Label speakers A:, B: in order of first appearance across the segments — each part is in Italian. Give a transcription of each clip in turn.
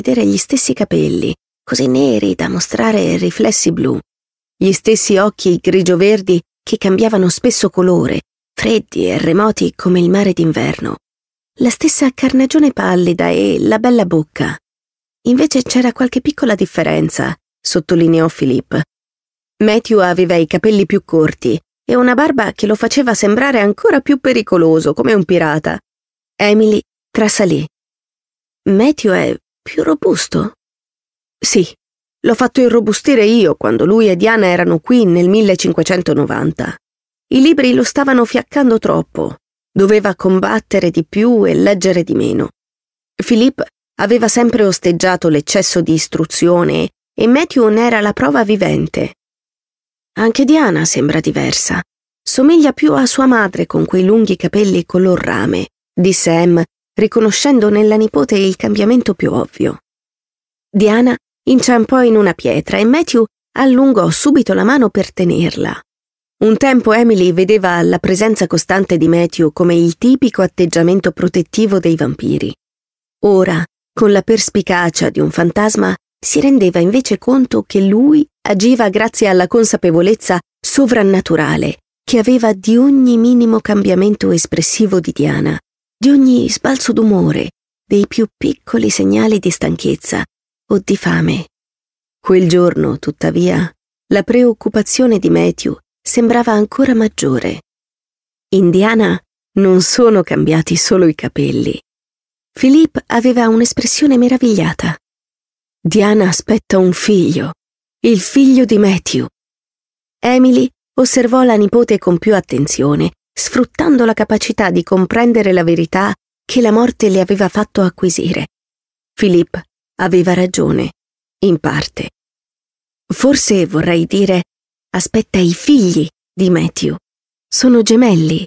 A: vedere gli stessi capelli, così neri da mostrare riflessi blu, gli stessi occhi grigio-verdi che cambiavano spesso colore, freddi e remoti come il mare d'inverno, la stessa carnagione pallida e la bella bocca. Invece c'era qualche piccola differenza, sottolineò Philip. Matthew aveva i capelli più corti e una barba che lo faceva sembrare ancora più pericoloso, come un pirata. Emily trasalì. Matthew è più robusto? Sì, l'ho fatto irrobustire io quando lui e Diana erano qui nel 1590. I libri lo stavano fiaccando troppo. Doveva combattere di più e leggere di meno. Philip aveva sempre osteggiato l'eccesso di istruzione e Matthew ne era la prova vivente. Anche Diana sembra diversa. Somiglia più a sua madre con quei lunghi capelli color rame, disse Em, riconoscendo nella nipote il cambiamento più ovvio. Diana inciampò in una pietra e Matthew allungò subito la mano per tenerla. Un tempo Emily vedeva la presenza costante di Matthew come il tipico atteggiamento protettivo dei vampiri. Ora, con la perspicacia di un fantasma, si rendeva invece conto che lui agiva grazie alla consapevolezza sovrannaturale che aveva di ogni minimo cambiamento espressivo di Diana, di ogni sbalzo d'umore, dei più piccoli segnali di stanchezza o di fame. Quel giorno, tuttavia, la preoccupazione di Matthew sembrava ancora maggiore. In Diana non sono cambiati solo i capelli. Philip aveva un'espressione meravigliata. Diana aspetta un figlio, il figlio di Matthew. Emily osservò la nipote con più attenzione, sfruttando la capacità di comprendere la verità che la morte le aveva fatto acquisire. Philip aveva ragione, in parte. Forse vorrei dire, aspetta i figli di Matthew. Sono gemelli.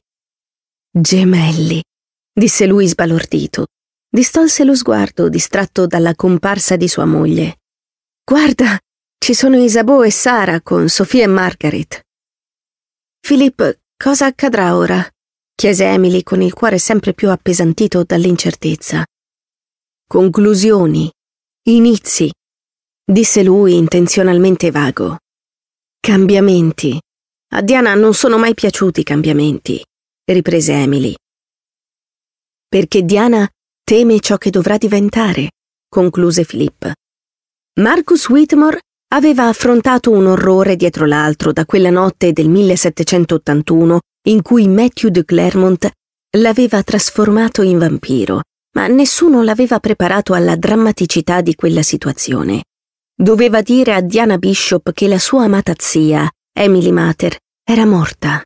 A: Gemelli, disse lui sbalordito. Distolse lo sguardo, distratto dalla comparsa di sua moglie. Guarda, ci sono Isabeau e Sara con Sophie e Margaret. Philip, cosa accadrà ora? Chiese Emily con il cuore sempre più appesantito dall'incertezza. Conclusioni, inizi, disse lui intenzionalmente vago. Cambiamenti. A Diana non sono mai piaciuti i cambiamenti, riprese Emily. Perché Diana teme ciò che dovrà diventare, concluse Philip. Marcus Whitmore aveva affrontato un orrore dietro l'altro da quella notte del 1781 in cui Matthew de Clermont l'aveva trasformato in vampiro, ma nessuno l'aveva preparato alla drammaticità di quella situazione. Doveva dire a Diana Bishop che la sua amata zia, Emily Mather, era morta.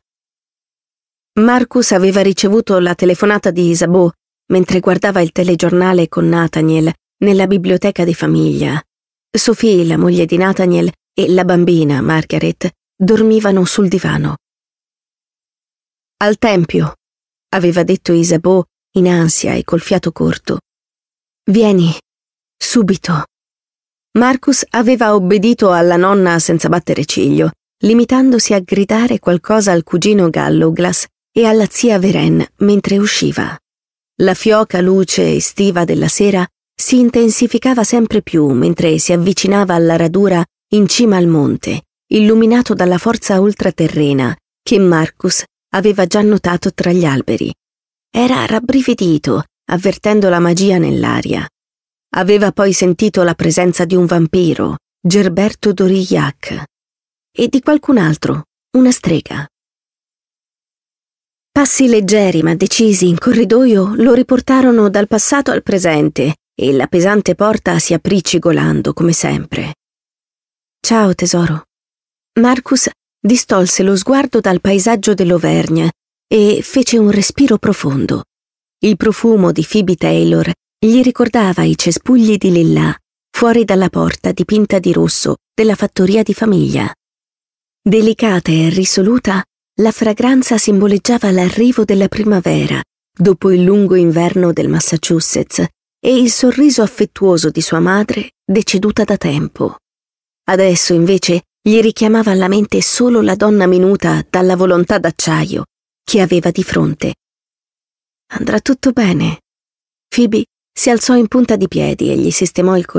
A: Marcus aveva ricevuto la telefonata di Isabeau mentre guardava il telegiornale con Nathaniel nella biblioteca di famiglia. Sophie, la moglie di Nathaniel, e la bambina, Margaret, dormivano sul divano. Al tempio, aveva detto Isabeau in ansia e col fiato corto. Vieni, subito. Marcus aveva obbedito alla nonna senza battere ciglio, limitandosi a gridare qualcosa al cugino Gallowglass e alla zia Veren mentre usciva. La fioca luce estiva della sera si intensificava sempre più mentre si avvicinava alla radura in cima al monte, illuminato dalla forza ultraterrena che Marcus aveva già notato tra gli alberi. Era rabbrividito, avvertendo la magia nell'aria. Aveva poi sentito la presenza di un vampiro, Gerberto d'Aurillac, e di qualcun altro, una strega. Passi leggeri ma decisi in corridoio lo riportarono dal passato al presente e la pesante porta si aprì cigolando come sempre. Ciao tesoro. Marcus distolse lo sguardo dal paesaggio dell'Auvergne e fece un respiro profondo. Il profumo di Phoebe Taylor gli ricordava i cespugli di lillà fuori dalla porta dipinta di rosso della fattoria di famiglia. Delicata e risoluta, la fragranza simboleggiava l'arrivo della primavera dopo il lungo inverno del Massachusetts e il sorriso affettuoso di sua madre deceduta da tempo. Adesso invece gli richiamava alla mente solo la donna minuta dalla volontà d'acciaio che aveva di fronte. Andrà tutto bene. Phoebe si alzò in punta di piedi e gli sistemò il